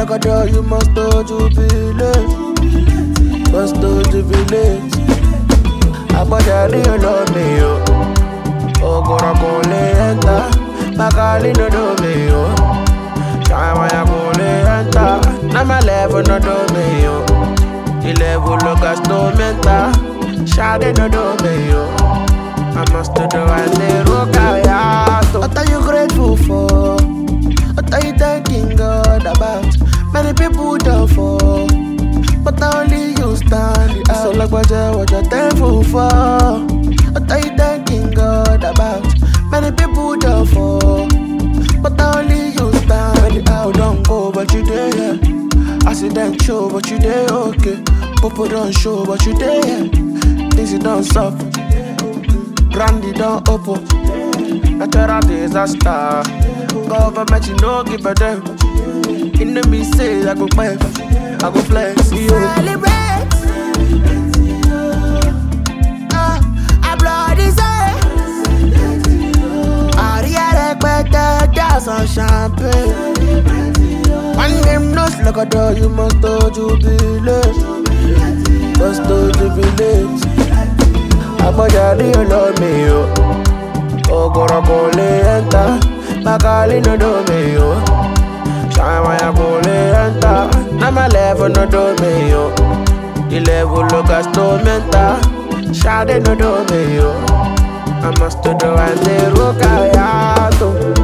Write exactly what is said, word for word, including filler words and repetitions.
like a door, you must do jubilate. Must do jubilate. Abojari you love me, yo. Ogora kole enter. Makali no do me, yo. Shama ya kole enter. Na my level no do me, yo. The level look as no mental. Shade no do me, yo. I must do and they rock out. What are you grateful for? What are you thanking God about? Many people don't fall, but only you stand out. So like what you what you're thankful for? What are you thanking God about? Many people don't fall, but only you stand. When the out don't go, but you there. Accident show, but you there okay. People don't show, but you there. Things you don't suffer. Brandy don't open. Natural disaster. Government you know give a damn. Enemy say I go back, I go flex. You Celebrate. Uh, I bloody say. I react better, that's on champagne. One game no slug a door, you must do jubilate. Must do jubilate. Abojari you love me, yo. Ogora kole enter. Makali no do me, yo. Shama ya kole enter. Na my level no do me, yo. The level look as no mental. Shade no do me, yo. I must do and they rock out.